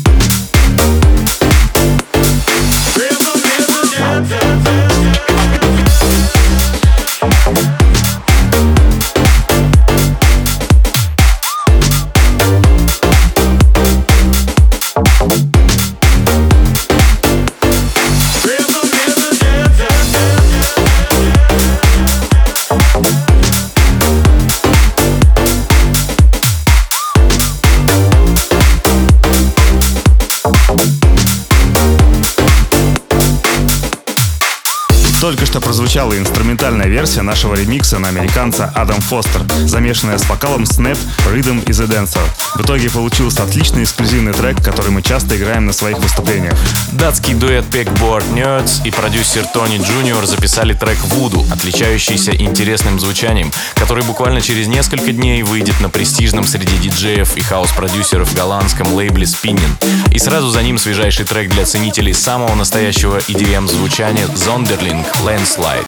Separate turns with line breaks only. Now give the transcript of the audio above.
Только что прозвучала инструментальная версия нашего ремикса на американца Адам Фостер, замешанная с вокалом Snap, Rhythm и The Dancer. В итоге получился отличный эксклюзивный трек, который мы часто играем на своих выступлениях.
Датский дуэт Pegboard Nerds и продюсер Тони Джуниор записали трек Voodoo, отличающийся интересным звучанием, который буквально через несколько дней выйдет на престижном среди диджеев и хаус-продюсеров голландском лейбле Spinnin. И сразу за ним свежайший трек для ценителей самого настоящего EDM звучания Zonderling Landslide.